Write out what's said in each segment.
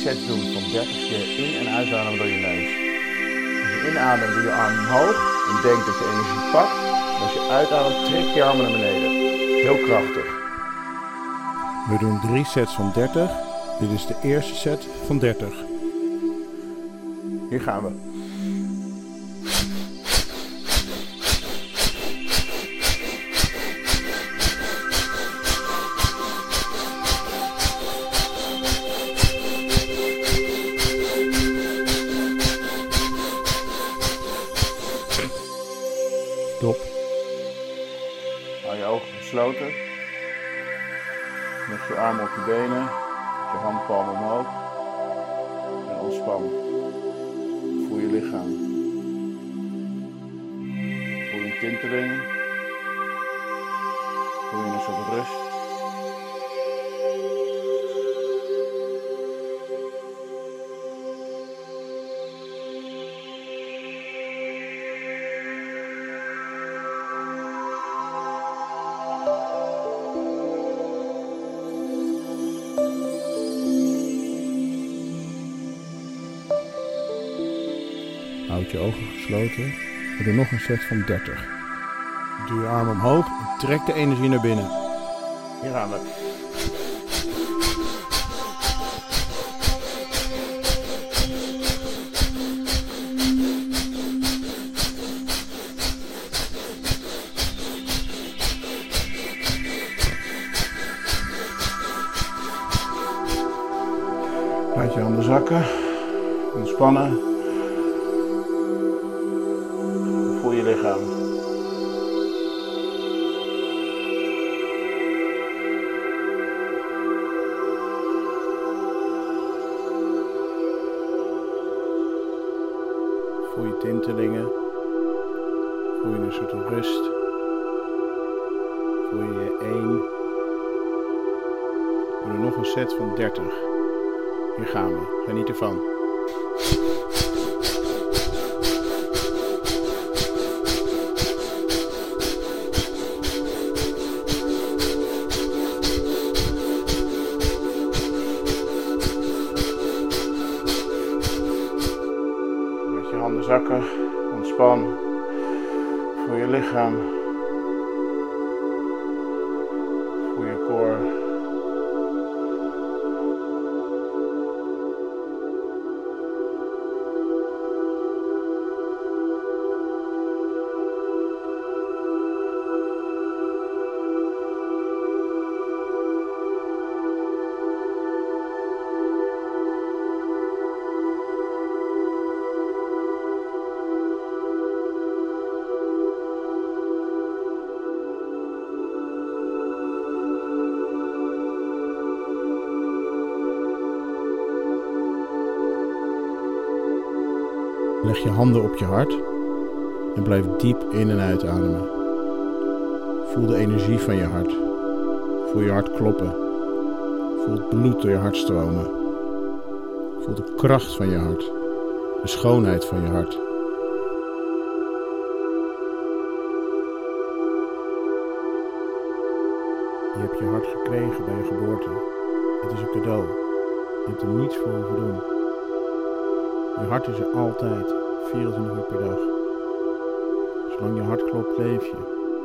sets doen van 30 keer in- en uitademen door je neus. Als je inademt, doe je arm omhoog en denk dat je energie pakt. En als je uitademt, trek je armen naar beneden. Heel krachtig. We doen 3 sets van 30. Dit is de eerste set van 30. Hier gaan we. Stop. Hou je ogen gesloten. Leg je armen op je benen. Met je handpalm omhoog. En ontspan. Voel je lichaam. Voel je tintelingen. Voel je een soort rust. Houd je ogen gesloten. We doen nog een set van 30. Doe je arm omhoog en trek de energie naar binnen. Hier gaan we. Laat je handen zakken. Ontspannen. Voel je lichaam. Voel je tintelingen. Voel je een soort rust. Voel je 1. We doen nog een set van 30. Hier gaan we. Geniet ervan. Met je handen zakken. Ontspan. Voel je lichaam. Voel je core. Leg je handen op je hart en blijf diep in en uitademen. Voel de energie van je hart. Voel je hart kloppen. Voel het bloed door je hart stromen. Voel de kracht van je hart. De schoonheid van je hart. Je hebt je hart gekregen bij je geboorte. Het is een cadeau. Je hebt er niets voor hoeven doen. Je hart is er altijd, 24 uur per dag. Zolang je hart klopt, leef je.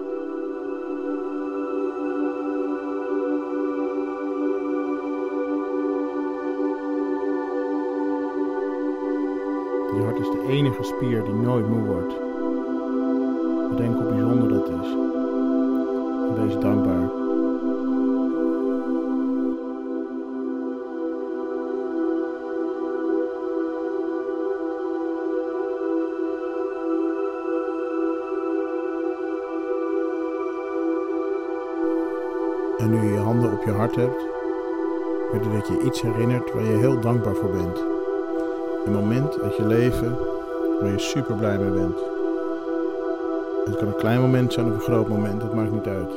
Je hart is de enige spier die nooit moe wordt. Bedenk hoe bijzonder dat is. En wees dankbaar. En nu je je handen op je hart hebt, wil je dat je iets herinnert waar je heel dankbaar voor bent. Een moment uit je leven waar je super blij mee bent. Het kan een klein moment zijn of een groot moment, dat maakt niet uit.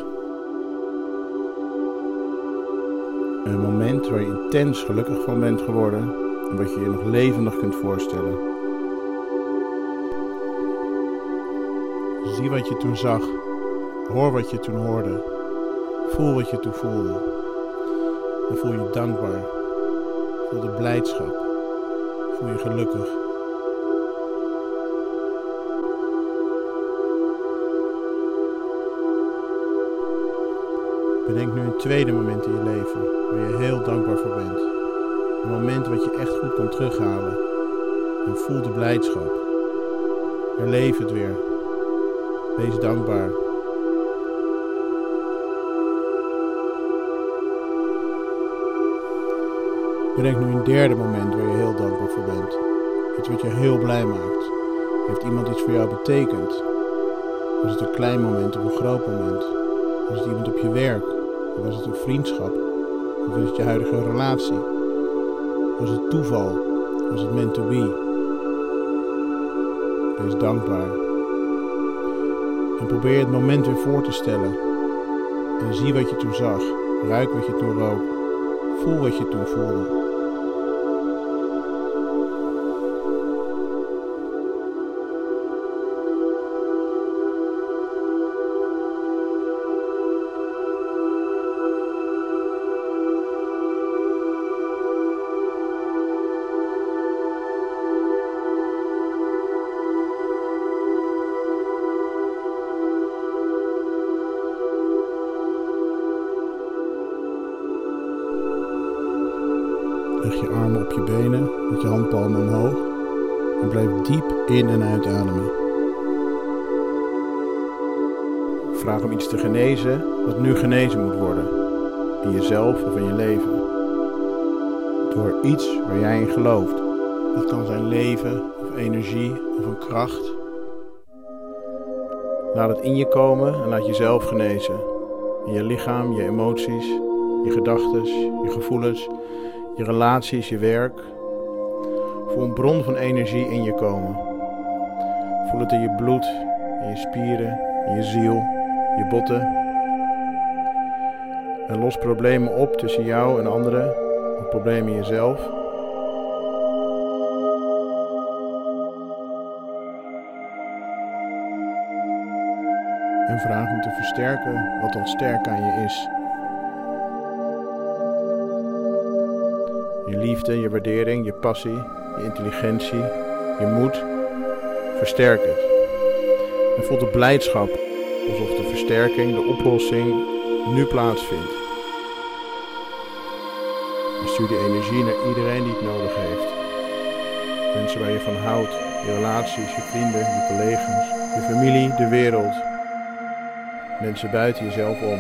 Een moment waar je intens gelukkig van bent geworden en wat je je nog levendig kunt voorstellen. Zie wat je toen zag, hoor wat je toen hoorde. Voel wat je toen voelde. En voel je dankbaar Voel de blijdschap. Voel je gelukkig. Bedenk nu een tweede moment in je leven waar je heel dankbaar voor bent. Een moment wat je echt goed kan terughalen. En voel de blijdschap. Herleef het weer. Wees dankbaar. Bedenk nu een derde moment waar je heel dankbaar voor bent. Iets wat je heel blij maakt. Heeft iemand iets voor jou betekend? Was het een klein moment of een groot moment? Was het iemand op je werk? Of was het een vriendschap? Of was het je huidige relatie? Was het toeval? Was het meant to be? Wees dankbaar. En probeer het moment weer voor te stellen. En zie wat je toen zag. Ruik wat je toen rook. Voel wat je toen voelde. Leg je armen op je benen met je handpalmen omhoog en blijf diep in- en uitademen. Vraag om iets te genezen wat nu genezen moet worden, in jezelf of in je leven. Door iets waar jij in gelooft. Dat kan zijn leven of energie of een kracht. Laat het in je komen en laat jezelf genezen. In je lichaam, je emoties, je gedachten, je gevoelens, je relaties, je werk. Voel een bron van energie in je komen. Voel het in je bloed, in je spieren, in je ziel, je botten. En los problemen op tussen jou en anderen, of problemen in jezelf. En vraag om te versterken wat al sterk aan je is. Je liefde, je waardering, je passie, je intelligentie, je moed. Versterk het. En voel de blijdschap alsof de versterking, de oplossing nu plaatsvindt. En stuur die energie naar iedereen die het nodig heeft. Mensen waar je van houdt, je relaties, je vrienden, je collega's, je familie, de wereld. Mensen buiten jezelf om.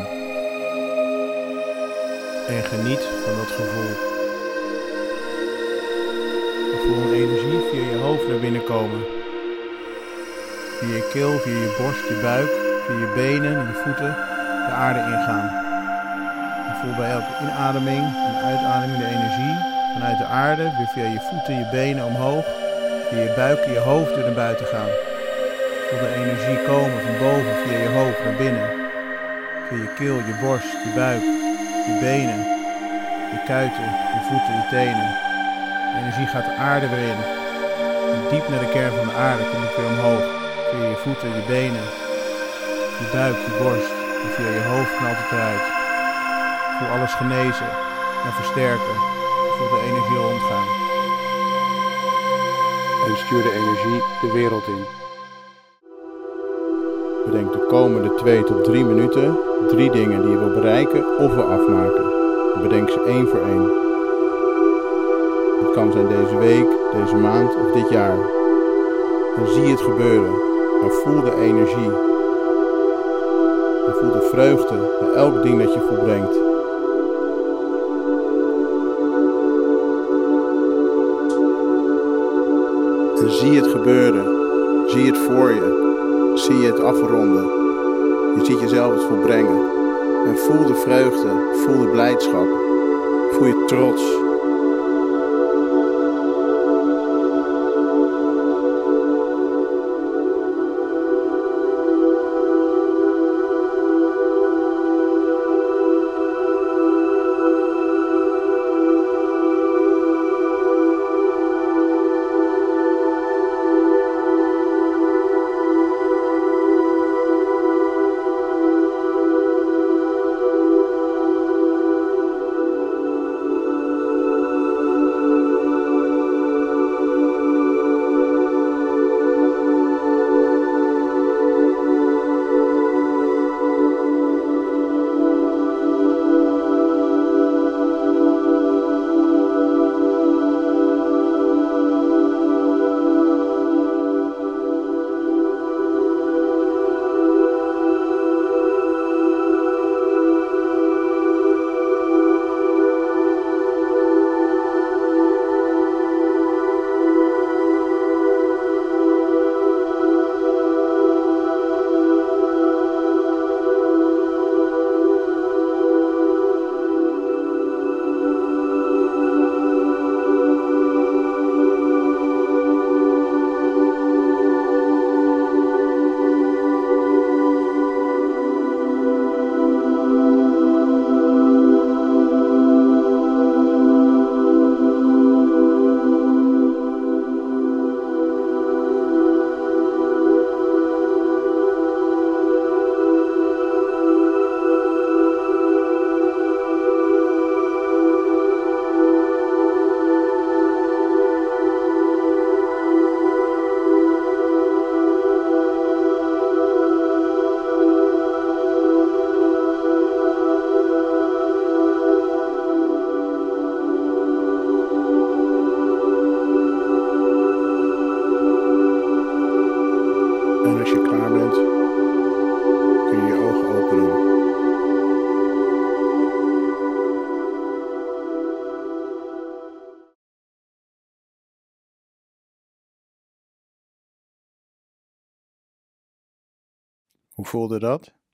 En geniet van dat gevoel. Voel een energie via je hoofd naar binnen komen. Via je keel, via je borst, je buik, via je benen en je voeten de aarde ingaan. En voel bij elke inademing en uitademing de energie vanuit de aarde weer via je voeten, je benen omhoog, via je buik en je hoofd weer naar buiten gaan. Voel de energie komen van boven via je hoofd naar binnen. Via je keel, je borst, je buik, je benen, je kuiten, je voeten, je tenen. De energie gaat de aarde weer in. En diep naar de kern van de aarde komt het weer omhoog. Via je voeten, je benen, je buik, je borst. En via je hoofd knalt het eruit. Voel alles genezen en versterken. Voel de energie rondgaan. En stuur de energie de wereld in. Bedenk de komende 2 tot 3 minuten 3 dingen die je wil bereiken of wil afmaken. Bedenk ze 1 voor 1. Het kan zijn deze week, deze maand of dit jaar. En zie het gebeuren. En voel de energie. En voel de vreugde bij elk ding dat je volbrengt. En zie het gebeuren. Zie het voor je. Zie je het afronden. Je ziet jezelf het volbrengen. En voel de vreugde. Voel de blijdschap. Voel je trots. Hoe voelde dat?